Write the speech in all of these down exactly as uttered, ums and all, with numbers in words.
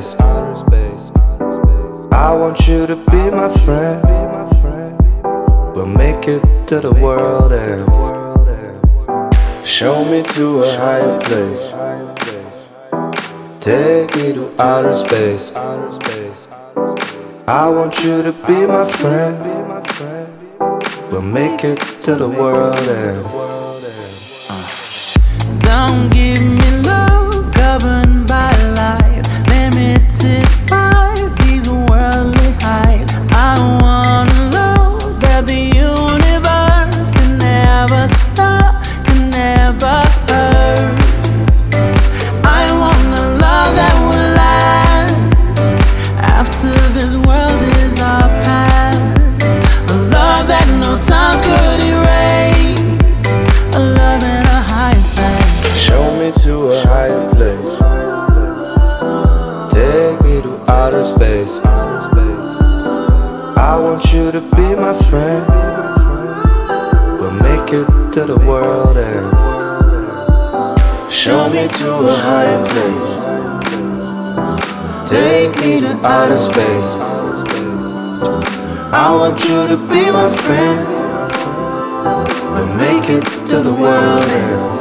space. I want you to be my friend. We'll make it to the world ends. Show me to a higher place. Take me to outer space. I want you to be my friend. We'll make it to the world ends. Don't give me love governed by life, limited by these worldly highs. I want a love that the universe can never stop, can never hurt. I want a love that will last after this world is our past. A love that no time could erase. A love in a high place. Show me to a higher place. Take me to outer space. I want you to be my friend. We'll make it to the world ends. Show me to a higher place. Take me to outer space. I want you to be my friend. We'll make it to the world ends.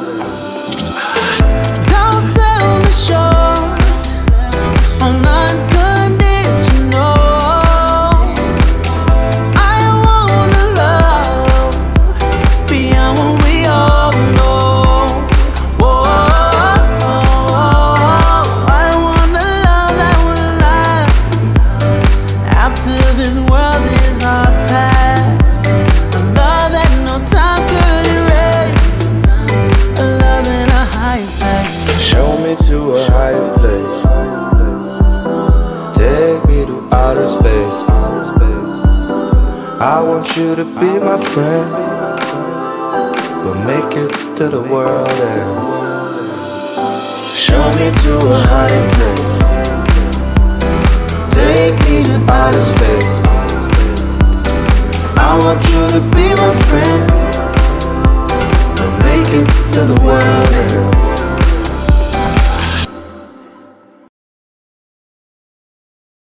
Don't sell me short on unconditional. I wanna love beyond what we all know. Whoa, I want a love that will last after this world is our past. A love that no time could erase. A love in a high place. Show me to a higher place. Take me to outer space. I want you to be my friend. We'll make it to the world ends. Show me to a higher place. Take me to outer space. I want you to be my friend. We'll make it to the world ends.